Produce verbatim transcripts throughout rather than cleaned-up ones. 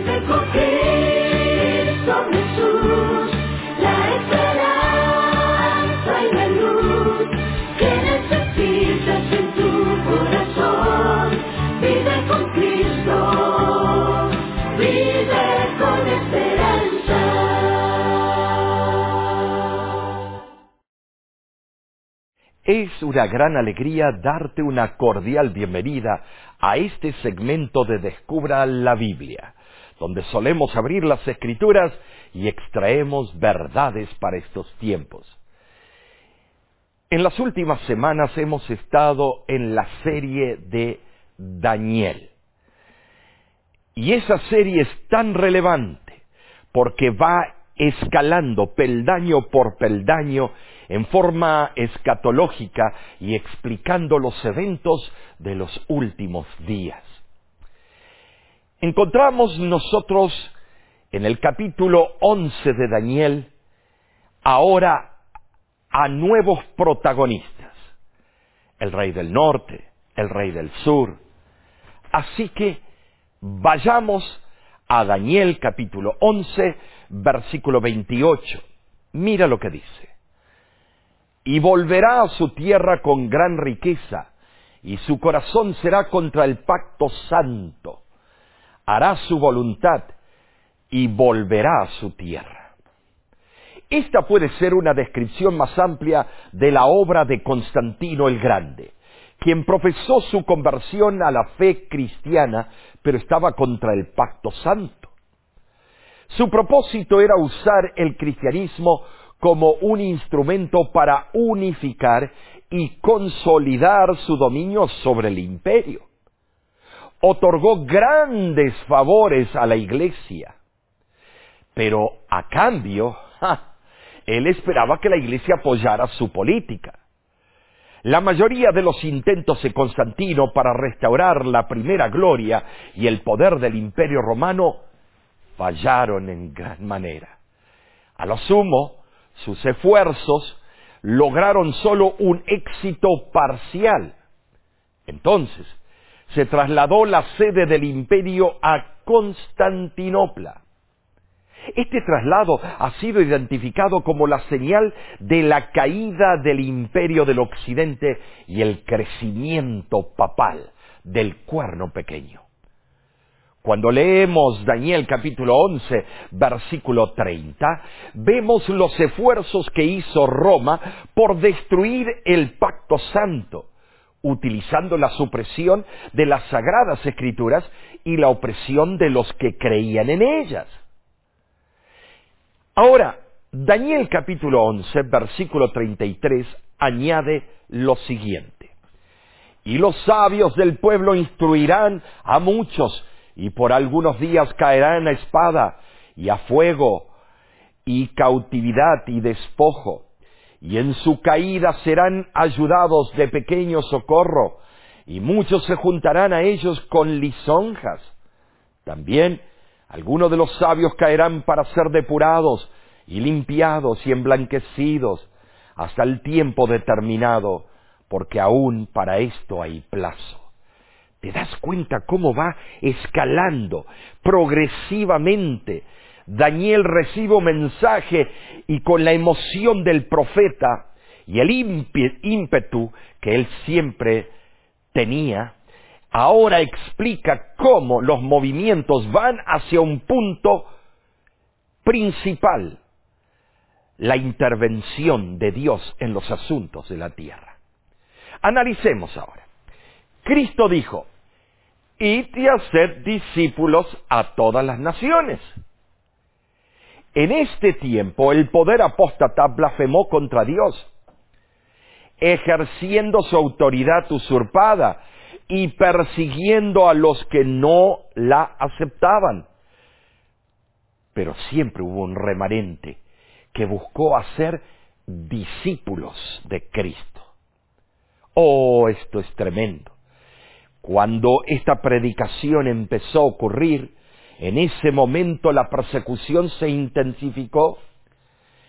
Vive con Cristo Jesús, la esperanza y la luz que necesitas en tu corazón. Vive con Cristo, vive con esperanza. Es una gran alegría darte una cordial bienvenida a este segmento de Descubra la Biblia, donde solemos abrir las Escrituras y extraemos verdades para estos tiempos. En las últimas semanas hemos estado en la serie de Daniel. Y esa serie es tan relevante porque va escalando peldaño por peldaño en forma escatológica y explicando los eventos de los últimos días. Encontramos nosotros en el capítulo once de Daniel ahora a nuevos protagonistas: el rey del norte, el rey del sur. Así que vayamos a Daniel capítulo once, versículo veintiocho. Mira lo que dice. Y volverá a su tierra con gran riqueza, y su corazón será contra el pacto santo. Hará su voluntad, y volverá a su tierra. Esta puede ser una descripción más amplia de la obra de Constantino el Grande, quien profesó su conversión a la fe cristiana, pero estaba contra el pacto santo. Su propósito era usar el cristianismo como un instrumento para unificar y consolidar su dominio sobre el imperio. Otorgó grandes favores a la iglesia, pero a cambio, ¡ja!, él esperaba que la iglesia apoyara su política. La mayoría de los intentos de Constantino para restaurar la primera gloria y el poder del imperio romano fallaron en gran manera. A lo sumo, sus esfuerzos lograron solo un éxito parcial. Entonces, se trasladó la sede del imperio a Constantinopla. Este traslado ha sido identificado como la señal de la caída del imperio del occidente y el crecimiento papal del cuerno pequeño. Cuando leemos Daniel capítulo once, versículo treinta, vemos los esfuerzos que hizo Roma por destruir el pacto santo, utilizando la supresión de las sagradas escrituras y la opresión de los que creían en ellas. Ahora, Daniel capítulo once, versículo treinta y tres, añade lo siguiente. Y los sabios del pueblo instruirán a muchos, y por algunos días caerán a espada, y a fuego, y cautividad y despojo, y en su caída serán ayudados de pequeño socorro, y muchos se juntarán a ellos con lisonjas. También algunos de los sabios caerán para ser depurados, y limpiados y emblanquecidos, hasta el tiempo determinado, porque aún para esto hay plazo. ¿Te das cuenta cómo va escalando progresivamente? Daniel recibe un mensaje y con la emoción del profeta y el ímpetu que él siempre tenía, ahora explica cómo los movimientos van hacia un punto principal: la intervención de Dios en los asuntos de la tierra. Analicemos ahora. Cristo dijo: id y haced discípulos a todas las naciones. En este tiempo el poder apóstata blasfemó contra Dios, ejerciendo su autoridad usurpada y persiguiendo a los que no la aceptaban. Pero siempre hubo un remanente que buscó hacer discípulos de Cristo. Oh, esto es tremendo. Cuando esta predicación empezó a ocurrir, en ese momento la persecución se intensificó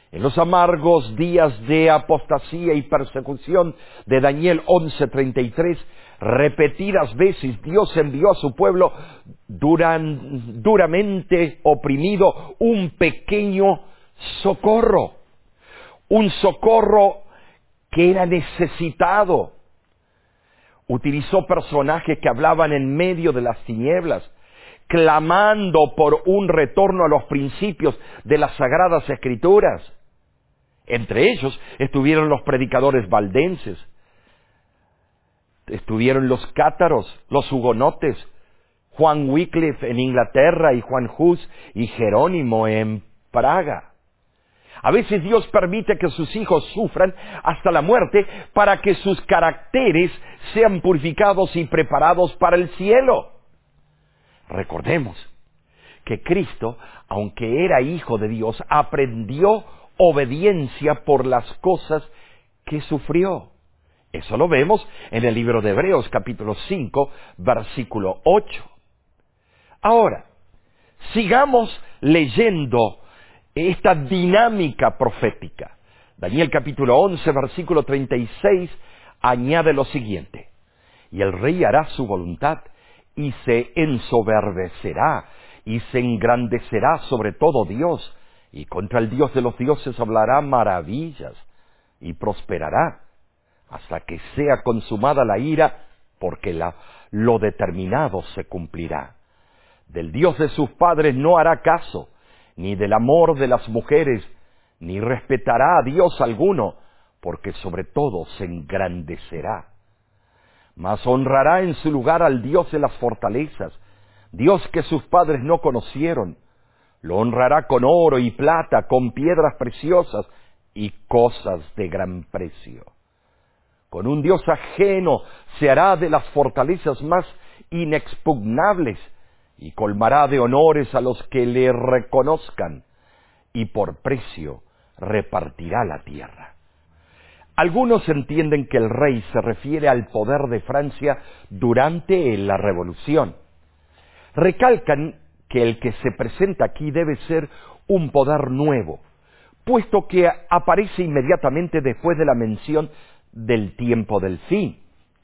En los amargos días de apostasía y persecución de Daniel once treinta y tres, repetidas veces Dios envió a su pueblo duran, duramente oprimido un pequeño socorro, un socorro que era necesitado. Utilizó personajes que hablaban en medio de las tinieblas, clamando por un retorno a los principios de las Sagradas Escrituras. Entre ellos estuvieron los predicadores valdenses, estuvieron los cátaros, los hugonotes, Juan Wycliffe en Inglaterra y Juan Hus y Jerónimo en Praga. A veces Dios permite que sus hijos sufran hasta la muerte para que sus caracteres sean purificados y preparados para el cielo. Recordemos que Cristo, aunque era hijo de Dios, aprendió obediencia por las cosas que sufrió. Eso lo vemos en el libro de Hebreos, capítulo cinco, versículo ocho. Ahora, sigamos leyendo esta dinámica profética. Daniel capítulo once, versículo treinta y seis, añade lo siguiente: y el rey hará su voluntad, y se ensoberbecerá, y se engrandecerá sobre todo Dios, y contra el Dios de los dioses hablará maravillas, y prosperará, hasta que sea consumada la ira, porque la, lo determinado se cumplirá. Del Dios de sus padres no hará caso, ni del amor de las mujeres, ni respetará a Dios alguno, porque sobre todo se engrandecerá. Mas honrará en su lugar al Dios de las fortalezas, Dios que sus padres no conocieron. Lo honrará con oro y plata, con piedras preciosas y cosas de gran precio. Con un Dios ajeno se hará de las fortalezas más inexpugnables, y colmará de honores a los que le reconozcan, y por precio repartirá la tierra. Algunos entienden que el rey se refiere al poder de Francia durante la Revolución. Recalcan que el que se presenta aquí debe ser un poder nuevo, puesto que aparece inmediatamente después de la mención del tiempo del fin.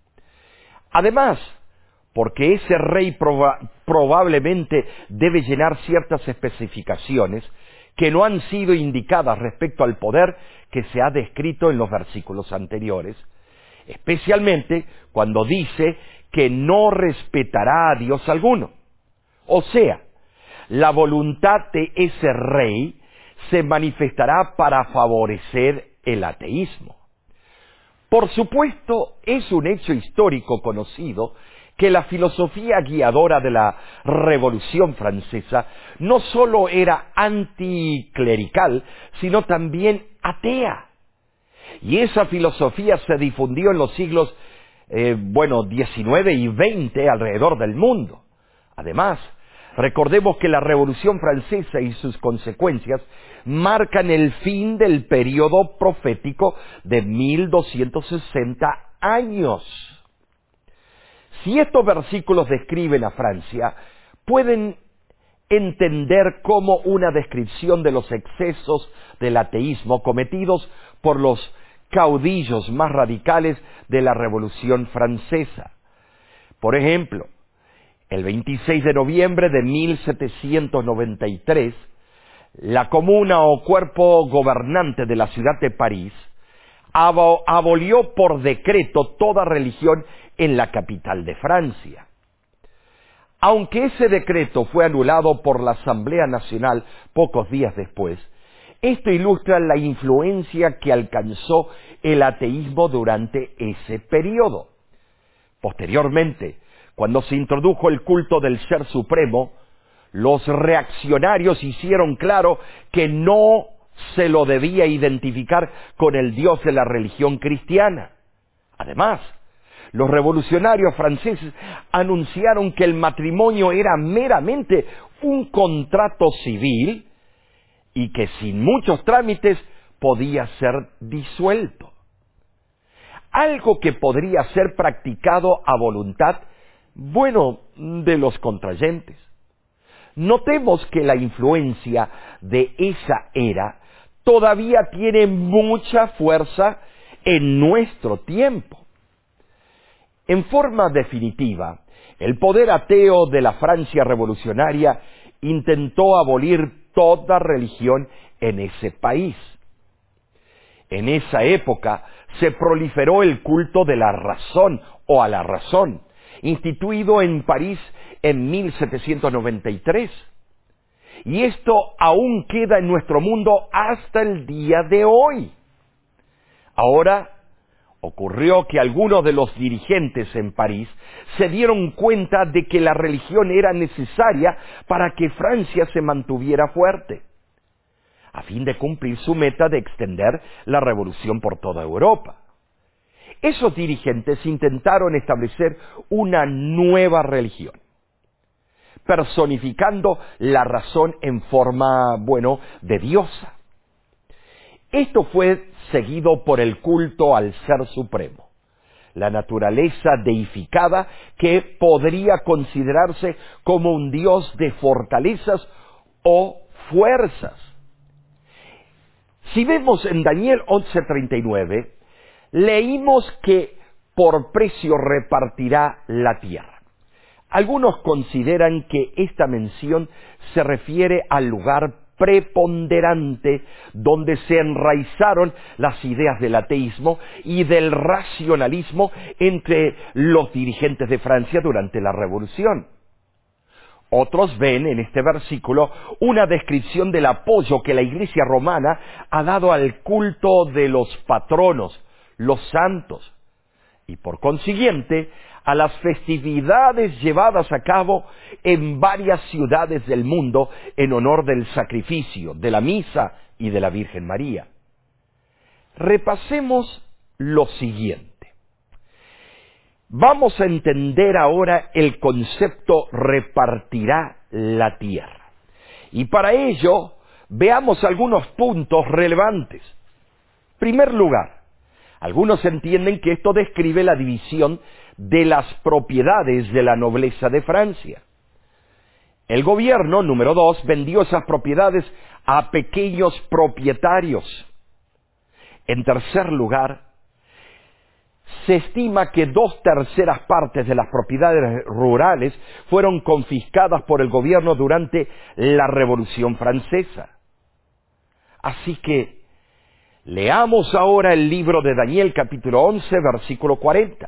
Además, porque ese rey proba- probablemente debe llenar ciertas especificaciones que no han sido indicadas respecto al poder que se ha descrito en los versículos anteriores, especialmente cuando dice que no respetará a Dios alguno. O sea, la voluntad de ese rey se manifestará para favorecer el ateísmo. Por supuesto, es un hecho histórico conocido que la filosofía guiadora de la Revolución Francesa no sólo era anticlerical, sino también atea. Y esa filosofía se difundió en los siglos, eh, bueno, diecinueve y veinte alrededor del mundo. Además, recordemos que la Revolución Francesa y sus consecuencias marcan el fin del período profético de mil doscientos sesenta años. Si estos versículos describen a Francia, pueden entender como una descripción de los excesos del ateísmo cometidos por los caudillos más radicales de la Revolución Francesa. Por ejemplo, el veintiséis de noviembre de mil setecientos noventa y tres, la comuna o cuerpo gobernante de la ciudad de París abo- abolió por decreto toda religión en la capital de Francia. Aunque ese decreto fue anulado por la Asamblea Nacional pocos días después, esto ilustra la influencia que alcanzó el ateísmo durante ese periodo. Posteriormente, cuando se introdujo el culto del Ser Supremo, los reaccionarios hicieron claro que no se lo debía identificar con el Dios de la religión cristiana. Además, los revolucionarios franceses anunciaron que el matrimonio era meramente un contrato civil y que sin muchos trámites podía ser disuelto. Algo que podría ser practicado a voluntad, bueno, de los contrayentes. Notemos que la influencia de esa era todavía tiene mucha fuerza en nuestro tiempo. En forma definitiva, el poder ateo de la Francia revolucionaria intentó abolir toda religión en ese país. En esa época se proliferó el culto de la razón o a la razón, instituido en París en mil setecientos noventa y tres. Y esto aún queda en nuestro mundo hasta el día de hoy. Ahora, ocurrió que algunos de los dirigentes en París se dieron cuenta de que la religión era necesaria para que Francia se mantuviera fuerte, a fin de cumplir su meta de extender la revolución por toda Europa. Esos dirigentes intentaron establecer una nueva religión, personificando la razón en forma, bueno, de diosa. Esto fue seguido por el culto al Ser Supremo, la naturaleza deificada que podría considerarse como un dios de fortalezas o fuerzas. Si vemos en Daniel once treinta y nueve, leímos que por precio repartirá la tierra. Algunos consideran que esta mención se refiere al lugar preponderante donde se enraizaron las ideas del ateísmo y del racionalismo entre los dirigentes de Francia durante la Revolución. Otros ven en este versículo una descripción del apoyo que la Iglesia romana ha dado al culto de los patronos, los santos, y por consiguiente a las festividades llevadas a cabo en varias ciudades del mundo en honor del sacrificio, de la misa y de la Virgen María. Repasemos lo siguiente. Vamos a entender ahora el concepto repartirá la tierra. Y para ello, veamos algunos puntos relevantes. En primer lugar, algunos entienden que esto describe la división de las propiedades de la nobleza de Francia. El gobierno, número dos, vendió esas propiedades a pequeños propietarios. En tercer lugar, se estima que dos terceras partes de las propiedades rurales fueron confiscadas por el gobierno durante la Revolución Francesa. Así que, leamos ahora el libro de Daniel capítulo once, versículo cuarenta.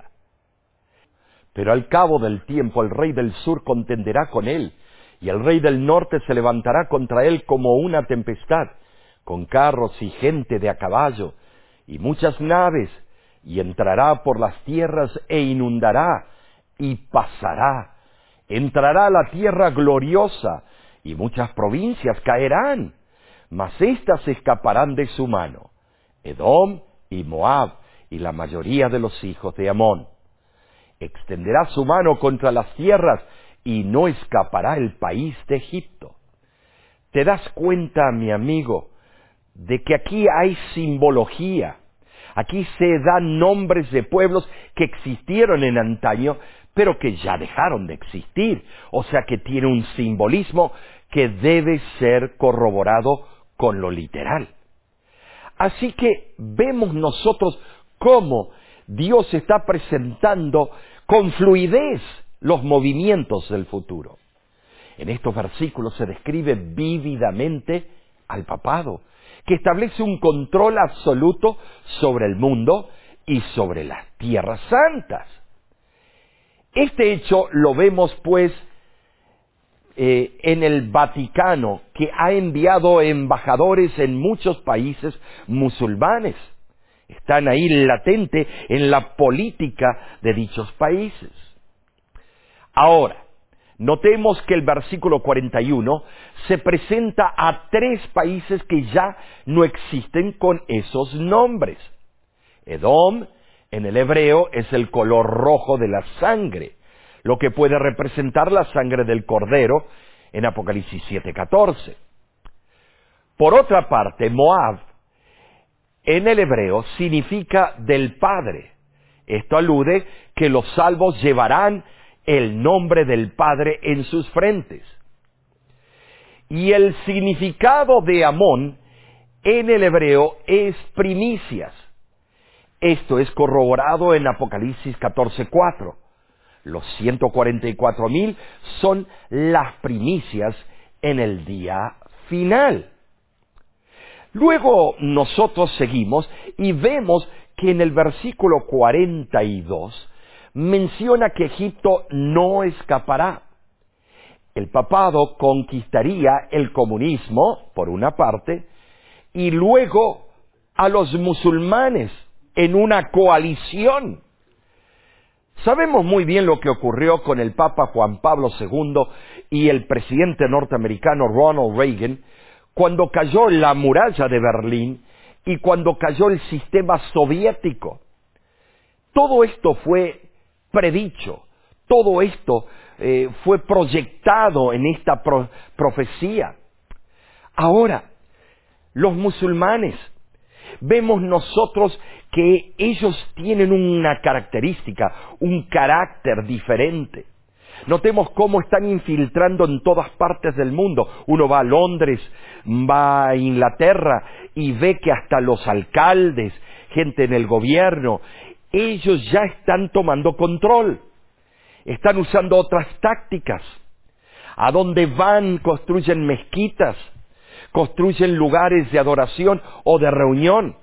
Pero al cabo del tiempo el rey del sur contenderá con él, y el rey del norte se levantará contra él como una tempestad, con carros y gente de a caballo, y muchas naves, y entrará por las tierras e inundará, y pasará. Entrará a la tierra gloriosa, y muchas provincias caerán, mas éstas escaparán de su mano, Edom y Moab, y la mayoría de los hijos de Amón. Extenderá su mano contra las tierras, y no escapará el país de Egipto. ¿Te das cuenta, mi amigo, de que aquí hay simbología? Aquí se dan nombres de pueblos que existieron en antaño, pero que ya dejaron de existir. O sea que tiene un simbolismo que debe ser corroborado con lo literal. Así que vemos nosotros cómo Dios está presentando con fluidez los movimientos del futuro. En estos versículos se describe vívidamente al papado, que establece un control absoluto sobre el mundo y sobre las tierras santas. Este hecho lo vemos pues eh, en el Vaticano, que ha enviado embajadores en muchos países musulmanes. Están ahí latente en la política de dichos países. Ahora, notemos que el versículo cuarenta y uno se presenta a tres países que ya no existen con esos nombres. Edom, en el hebreo, es el color rojo de la sangre, lo que puede representar la sangre del Cordero en Apocalipsis siete catorce. Por otra parte, Moab, en el hebreo, significa del Padre. Esto alude que los salvos llevarán el nombre del Padre en sus frentes. Y el significado de Amón en el hebreo es primicias. Esto es corroborado en Apocalipsis catorce cuatro. Los ciento cuarenta y cuatro mil son las primicias en el día final. Luego nosotros seguimos y vemos que en el versículo cuarenta y dos menciona que Egipto no escapará. El papado conquistaría el comunismo, por una parte, y luego a los musulmanes en una coalición. Sabemos muy bien lo que ocurrió con el Papa Juan Pablo segundo y el presidente norteamericano Ronald Reagan cuando cayó la muralla de Berlín y cuando cayó el sistema soviético. Todo esto fue predicho, todo esto eh, fue proyectado en esta pro- profecía. Ahora, los musulmanes, vemos nosotros que ellos tienen una característica, un carácter diferente. Notemos cómo están infiltrando en todas partes del mundo. Uno va a Londres, va a Inglaterra y ve que hasta los alcaldes, gente en el gobierno, ellos ya están tomando control. Están usando otras tácticas. A donde van, construyen mezquitas, construyen lugares de adoración o de reunión.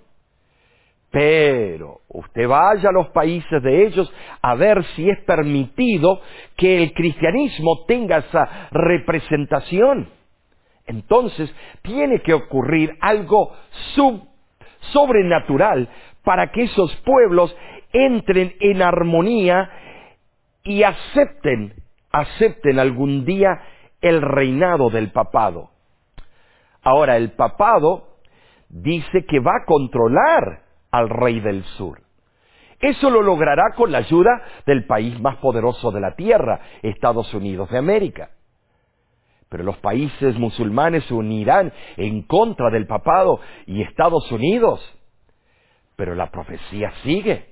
Pero usted vaya a los países de ellos a ver si es permitido que el cristianismo tenga esa representación. Entonces tiene que ocurrir algo sub, sobrenatural para que esos pueblos entren en armonía y acepten, acepten algún día el reinado del papado. Ahora, el papado dice que va a controlar al rey del sur. Eso lo logrará con la ayuda del país más poderoso de la tierra, Estados Unidos de América. Pero los países musulmanes se unirán en contra del papado y Estados Unidos. Pero la profecía sigue.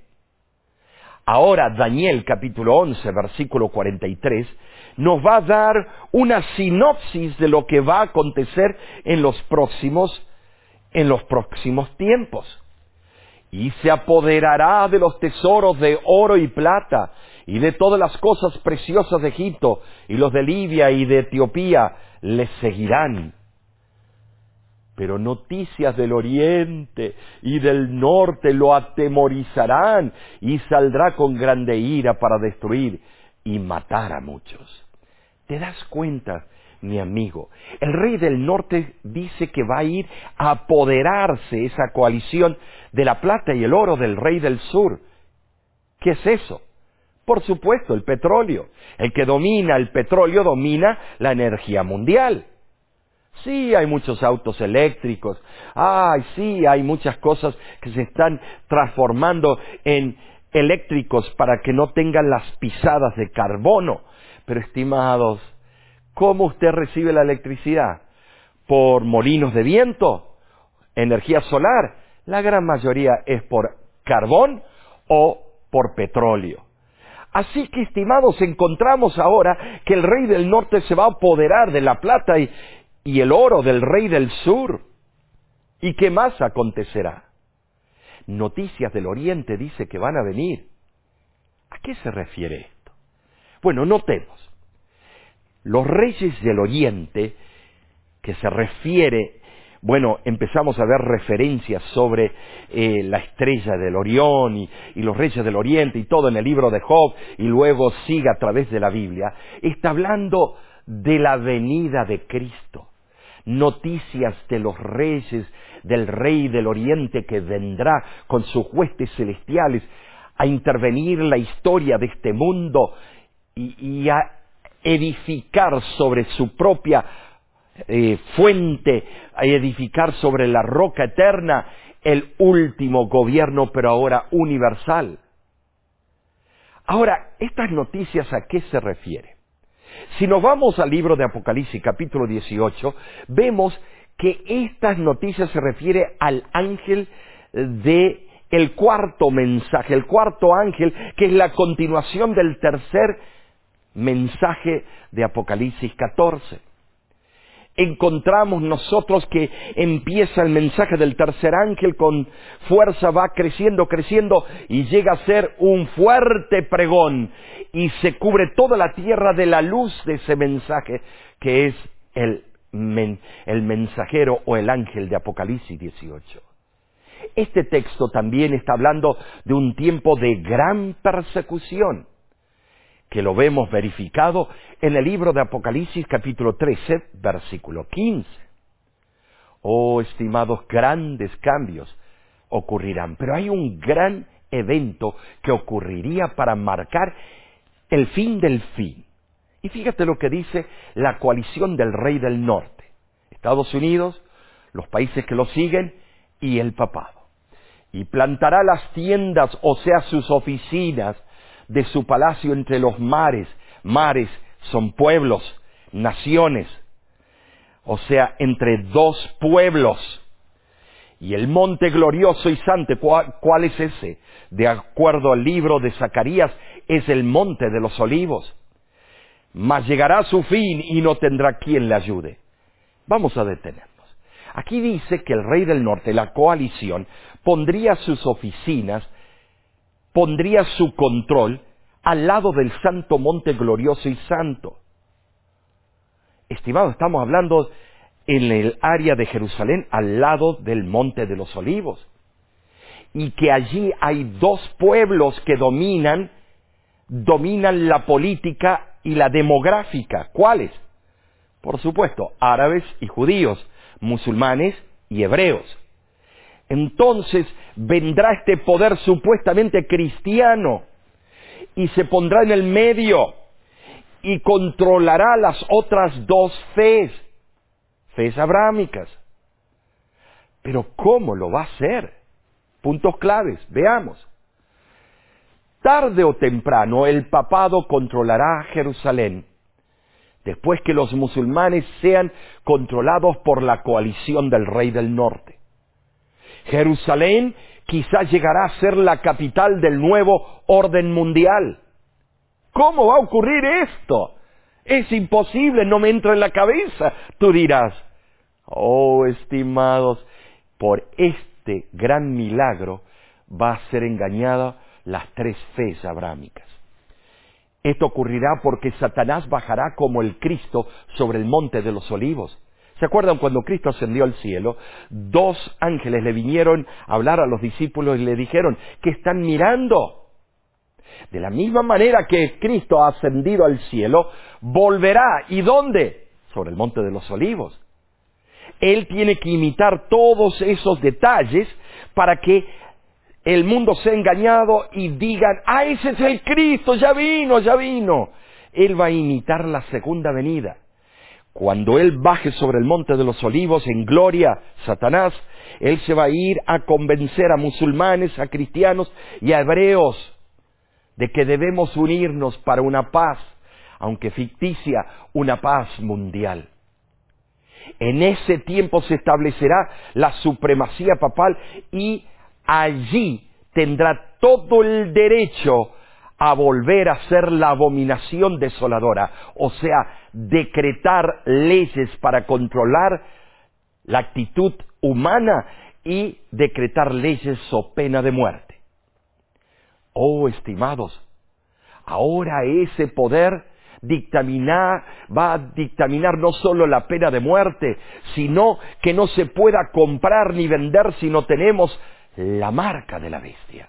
Ahora Daniel capítulo once, versículo cuarenta y tres, nos va a dar una sinopsis de lo que va a acontecer en los próximos, en los próximos tiempos. Y se apoderará de los tesoros de oro y plata, y de todas las cosas preciosas de Egipto, y los de Libia y de Etiopía les seguirán. Pero noticias del oriente y del norte lo atemorizarán, y saldrá con grande ira para destruir y matar a muchos. ¿Te das cuenta, mi amigo? El rey del norte dice que va a ir a apoderarse esa coalición de la plata y el oro del rey del sur. ¿Qué es eso? Por supuesto, el petróleo. El que domina el petróleo domina la energía mundial. Sí, hay muchos autos eléctricos. Ay, sí, hay muchas cosas que se están transformando en eléctricos para que no tengan las pisadas de carbono. Pero, estimados, ¿cómo usted recibe la electricidad? ¿Por molinos de viento? ¿Energía solar? La gran mayoría es por carbón o por petróleo. Así que, estimados, encontramos ahora que el rey del norte se va a apoderar de la plata y, y el oro del rey del sur. ¿Y qué más acontecerá? Noticias del oriente dice que van a venir. ¿A qué se refiere esto? Bueno, notemos. Los reyes del oriente, que se refiere, bueno, empezamos a ver referencias sobre eh, la estrella del Orión y, y los reyes del oriente y todo en el libro de Job, y luego sigue a través de la Biblia, está hablando de la venida de Cristo. Noticias de los reyes, del rey del oriente que vendrá con sus huestes celestiales a intervenir la historia de este mundo y, y a edificar sobre su propia eh, fuente, a edificar sobre la roca eterna el último gobierno, pero ahora universal. Ahora, ¿estas noticias a qué se refieren? Si nos vamos al libro de Apocalipsis, capítulo dieciocho, vemos que estas noticias se refieren al ángel de el cuarto mensaje, el cuarto ángel, que es la continuación del tercer mensaje de Apocalipsis catorce. encontramos nosotros que empieza el mensaje del tercer ángel con fuerza, va creciendo, creciendo y llega a ser un fuerte pregón y se cubre toda la tierra de la luz de ese mensaje que es el, men, el mensajero o el ángel de Apocalipsis dieciocho. Este texto también está hablando de un tiempo de gran persecución, que lo vemos verificado en el libro de Apocalipsis capítulo trece, versículo quince. Oh, estimados, grandes cambios ocurrirán, pero hay un gran evento que ocurriría para marcar el fin del fin. Y fíjate lo que dice la coalición del Rey del Norte, Estados Unidos, los países que lo siguen y el papado. Y plantará las tiendas, o sea, sus oficinas, de su palacio entre los mares. Mares son pueblos, naciones, o sea, entre dos pueblos. Y el monte glorioso y santo, ¿cuál, cuál es ese? De acuerdo al libro de Zacarías, es el monte de los olivos. Mas llegará a su fin y no tendrá quien le ayude. Vamos a detenernos. Aquí dice que el Rey del Norte, la coalición, pondría sus oficinas, pondría su control al lado del santo monte glorioso y santo. Estimado, estamos hablando en el área de Jerusalén, al lado del monte de los olivos. Y que allí hay dos pueblos que dominan, dominan la política y la demográfica. ¿Cuáles? Por supuesto, árabes y judíos, musulmanes y hebreos. Entonces vendrá este poder supuestamente cristiano y se pondrá en el medio y controlará las otras dos fees, fees abrámicas. Pero ¿cómo lo va a hacer? Puntos claves, veamos. Tarde o temprano el papado controlará Jerusalén, después que los musulmanes sean controlados por la coalición del Rey del Norte. Jerusalén quizás llegará a ser la capital del nuevo orden mundial. ¿Cómo va a ocurrir esto? Es imposible, no me entra en la cabeza, tú dirás. Oh, estimados, por este gran milagro va a ser engañada las tres fees abrámicas. Esto ocurrirá porque Satanás bajará como el Cristo sobre el monte de los olivos. ¿Se acuerdan cuando Cristo ascendió al cielo? Dos ángeles le vinieron a hablar a los discípulos y le dijeron, ¿qué están mirando? De la misma manera que Cristo ha ascendido al cielo, volverá. ¿Y dónde? Sobre el monte de los olivos. Él tiene que imitar todos esos detalles para que el mundo sea engañado y digan, ¡ah, ese es el Cristo! ¡Ya vino, ya vino! Él va a imitar la segunda venida. Cuando Él baje sobre el monte de los olivos en gloria, Satanás, Él se va a ir a convencer a musulmanes, a cristianos y a hebreos de que debemos unirnos para una paz, aunque ficticia, una paz mundial. En ese tiempo se establecerá la supremacía papal y allí tendrá todo el derecho a volver a ser la abominación desoladora, o sea, decretar leyes para controlar la actitud humana y decretar leyes so pena de muerte. Oh, estimados, ahora ese poder dictaminar, va a dictaminar no solo la pena de muerte, sino que no se pueda comprar ni vender si no tenemos la marca de la bestia.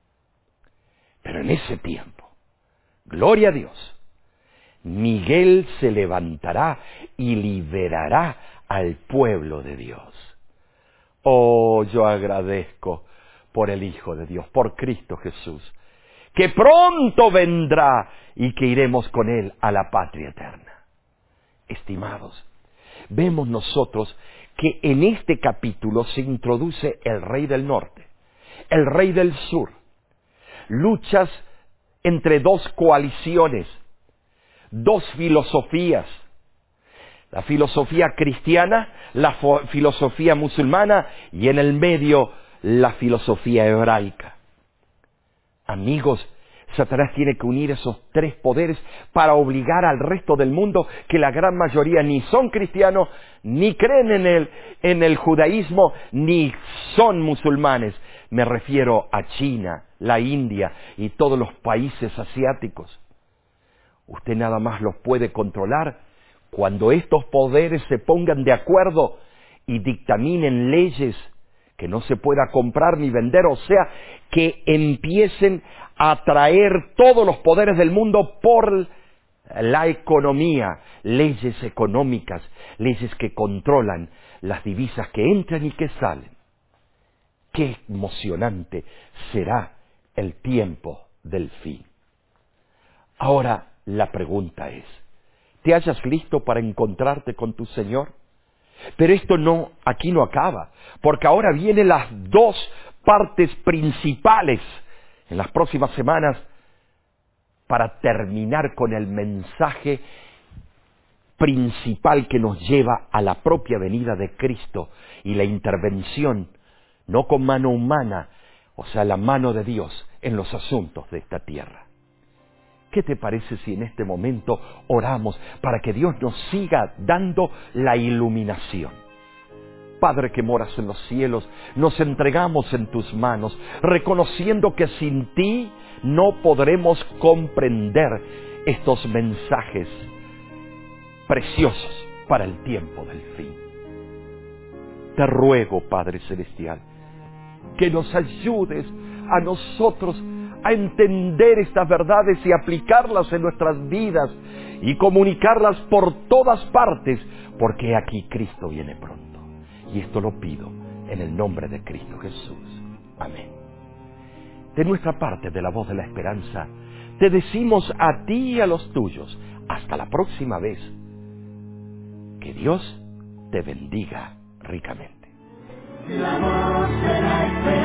Pero en ese tiempo, gloria a Dios, Miguel se levantará y liberará al pueblo de Dios. Oh, yo agradezco por el Hijo de Dios, por Cristo Jesús, que pronto vendrá y que iremos con Él a la patria eterna. Estimados, vemos nosotros que en este capítulo se introduce el Rey del Norte, el Rey del Sur, luchas entre dos coaliciones, dos filosofías, la filosofía cristiana, la filosofía musulmana y en el medio la filosofía hebraica. Amigos, Satanás tiene que unir esos tres poderes para obligar al resto del mundo, que la gran mayoría ni son cristianos, ni creen en el, en el judaísmo, ni son musulmanes. Me refiero a China, la India y todos los países asiáticos. Usted nada más los puede controlar cuando estos poderes se pongan de acuerdo y dictaminen leyes que no se pueda comprar ni vender, o sea, que empiecen a traer todos los poderes del mundo por la economía, leyes económicas, leyes que controlan las divisas que entran y que salen. Qué emocionante será el tiempo del fin. Ahora la pregunta es, ¿te hallas listo para encontrarte con tu Señor? Pero esto no, aquí no acaba, porque ahora vienen las dos partes principales en las próximas semanas para terminar con el mensaje principal que nos lleva a la propia venida de Cristo y la intervención, no con mano humana, o sea, la mano de Dios en los asuntos de esta tierra. ¿Qué te parece si en este momento oramos para que Dios nos siga dando la iluminación? Padre que moras en los cielos, nos entregamos en tus manos, reconociendo que sin ti no podremos comprender estos mensajes preciosos para el tiempo del fin. Te ruego, Padre Celestial, que nos ayudes a nosotros a entender estas verdades y aplicarlas en nuestras vidas y comunicarlas por todas partes, porque aquí Cristo viene pronto. Y esto lo pido en el nombre de Cristo Jesús. Amén. De nuestra parte, de la Voz de la Esperanza, te decimos a ti y a los tuyos, hasta la próxima vez, que Dios te bendiga ricamente. La voz de la esperanza.